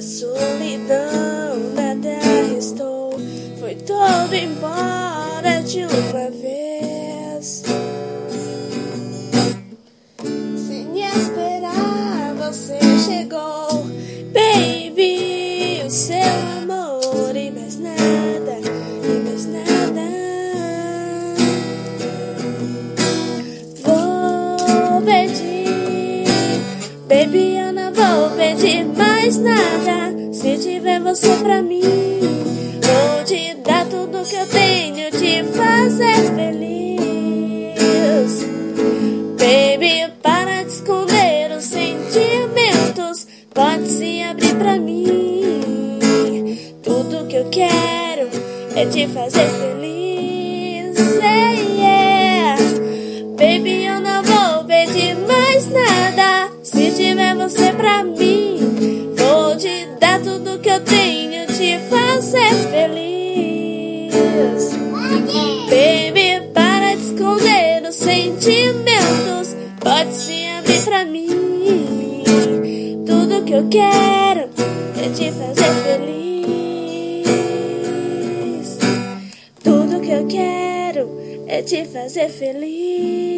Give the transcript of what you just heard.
solidão nada restou, foi todo embora de uma vez. Sem esperar você chegou, baby, o seu amor e mais nada, e mais nada. Vou pedir, baby, eu não vou pedir mais nada. Se tiver você pra mim, vou te dar tudo que eu tenho, te fazer feliz. Baby, para de esconder os sentimentos, pode se abrir pra mim. Tudo que eu quero é te fazer feliz. Yeah. Baby, eu não vou pedir mais nada. Se tiver você pra mim, vou te dar tudo que eu tenho, te fazer feliz. Baby, para de esconder os sentimentos, pode se abrir pra mim. Tudo que eu quero é te fazer feliz. Tudo que eu quero é te fazer feliz.